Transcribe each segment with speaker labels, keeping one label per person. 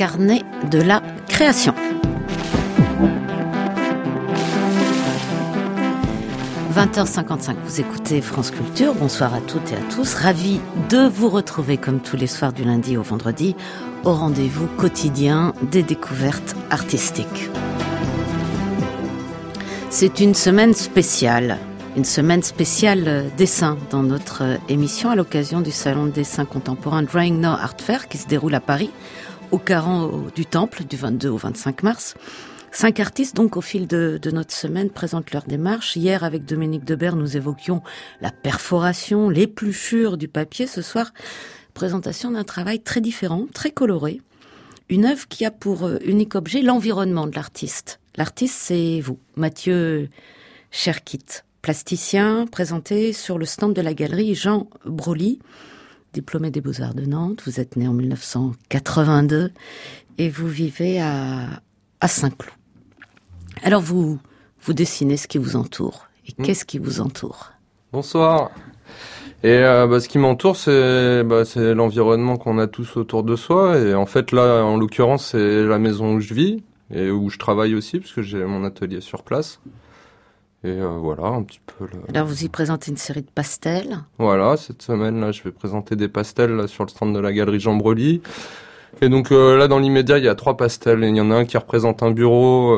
Speaker 1: carnet de la création. 20h55, vous écoutez France Culture. Bonsoir à toutes et à tous. Ravi de vous retrouver comme tous les soirs du lundi au vendredi au rendez-vous quotidien des découvertes artistiques. C'est une semaine spéciale dessin dans notre émission à l'occasion du salon de dessin contemporain Drawing Now Art Fair qui se déroule à Paris au Carreau du Temple du 22 au 25 mars. 5 artistes, donc, au fil de notre semaine, présentent leur démarche. Hier, avec Dominique Debert, nous évoquions la perforation, l'épluchure du papier. Ce soir, présentation d'un travail très différent, très coloré. Une œuvre qui a pour unique objet l'environnement de l'artiste. L'artiste, c'est vous, Mathieu Cherkit, plasticien, présenté sur le stand de la galerie Jean Brolly, diplômé des Beaux-Arts de Nantes. Vous êtes né en 1982 et vous vivez à Saint-Cloud. Alors vous dessinez ce qui vous entoure. Et qu'est-ce qui vous entoure ?
Speaker 2: Bonsoir. Et ce qui m'entoure, c'est l'environnement qu'on a tous autour de soi. Et en fait, là, en l'occurrence, c'est la maison où je vis et où je travaille aussi, parce que j'ai mon atelier sur place. Et voilà, un petit peu...
Speaker 1: Alors vous y présentez une série de pastels.
Speaker 2: Voilà, cette semaine-là, je vais présenter des pastels là, sur le stand de la galerie Jean Brolly. Et donc là, dans l'immédiat, il y a 3 pastels. Et il y en a un qui représente un bureau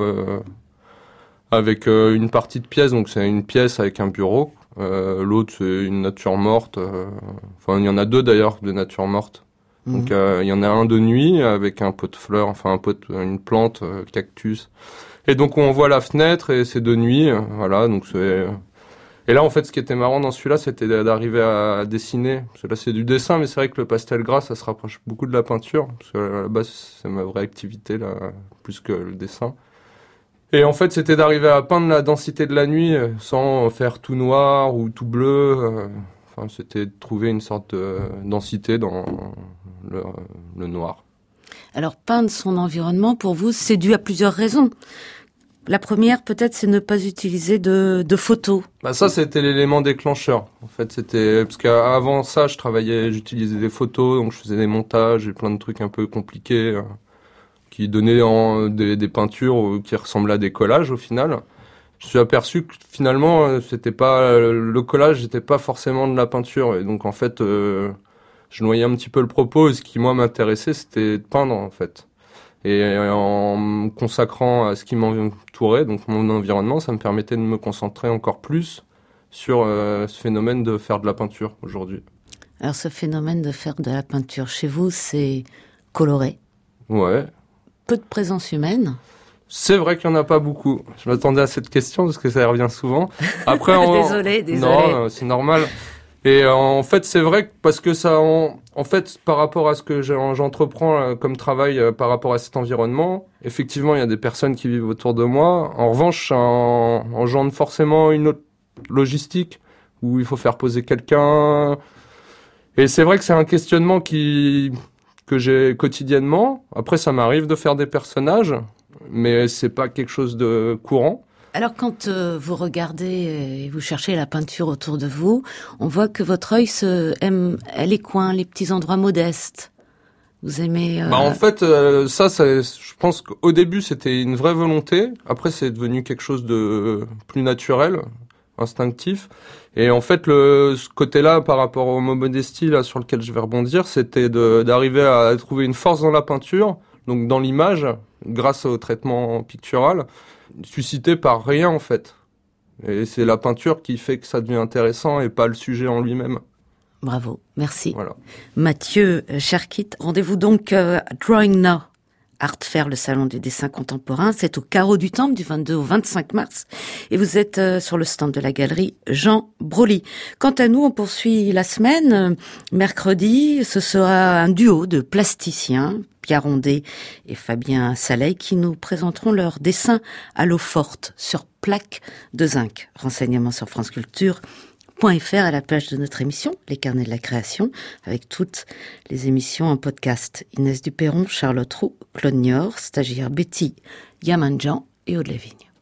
Speaker 2: avec une partie de pièce. Donc c'est une pièce avec un bureau. L'autre, c'est une nature morte. Enfin, il y en a 2 d'ailleurs, de nature morte. Donc il y en a un de nuit avec un pot de fleurs, enfin une plante, cactus. Et donc on voit la fenêtre et c'est de nuit. Voilà, donc c'est... Et là, en fait, ce qui était marrant dans celui-là, c'était d'arriver à dessiner. Parce que là, c'est du dessin, mais c'est vrai que le pastel gras, ça se rapproche beaucoup de la peinture. Parce que à la base, c'est ma vraie activité, là, plus que le dessin. Et en fait, c'était d'arriver à peindre la densité de la nuit sans faire tout noir ou tout bleu. Enfin, c'était de trouver une sorte de densité dans le noir. Alors, peindre son environnement, pour vous, c'est dû à plusieurs raisons. La première, peut-être, c'est ne pas utiliser de photos. Ça, c'était l'élément déclencheur. En fait, c'était parce qu'avant ça, j'utilisais des photos, donc je faisais des montages et plein de trucs un peu compliqués qui donnaient des peintures qui ressemblaient à des collages au final. Je me suis aperçu que finalement, le collage n'était pas forcément de la peinture, et donc en fait, je noyais un petit peu le propos. Et ce qui moi m'intéressait, c'était de peindre en fait. Et en me consacrant à ce qui m'entourait, donc mon environnement, ça me permettait de me concentrer encore plus sur ce phénomène de faire de la peinture aujourd'hui. Alors ce phénomène de faire de la peinture, chez vous, c'est coloré ? Ouais. Peu de présence humaine ? C'est vrai qu'il n'y en a pas beaucoup. Je m'attendais à cette question parce que ça revient souvent. Après, Désolé. Non, c'est normal. Et en fait, c'est vrai que parce que ça, en fait, par rapport à ce que j'entreprends comme travail par rapport à cet environnement, effectivement, il y a des personnes qui vivent autour de moi. En revanche, ça engendre forcément une autre logistique où il faut faire poser quelqu'un. Et c'est vrai que c'est un questionnement que j'ai quotidiennement. Après, ça m'arrive de faire des personnages, mais c'est pas quelque chose de courant. Alors quand vous regardez et vous cherchez la peinture autour de vous, on voit que votre œil aime les coins, les petits endroits modestes. Vous aimez... En fait, ça, je pense qu'au début, c'était une vraie volonté. Après, c'est devenu quelque chose de plus naturel, instinctif. Et en fait, ce côté-là, par rapport au mot modestie, là, sur lequel je vais rebondir, c'était d'arriver à trouver une force dans la peinture, donc dans l'image, grâce au traitement pictural, suscité par rien en fait. Et c'est la peinture qui fait que ça devient intéressant et pas le sujet en lui-même. Bravo, merci. Voilà. Mathieu Cherkit, rendez-vous donc à Drawing Now Art Fair, le salon du dessin contemporain. C'est au Carreau du Temple du 22 au 25 mars. Et vous êtes sur le stand de la galerie Jean Brolly. Quant à nous, on poursuit la semaine. Mercredi, ce sera un duo de plasticiens, Pierre Ondé et Fabien Saleil, qui nous présenteront leurs dessins à l'eau forte sur plaque de zinc. Renseignements sur franceculture.fr à la page de notre émission, Les Carnets de la Création, avec toutes les émissions en podcast. Inès Duperron, Charlotte Roux, Claude Niort, stagiaire Betty Yamanjan et Aude Lavigne.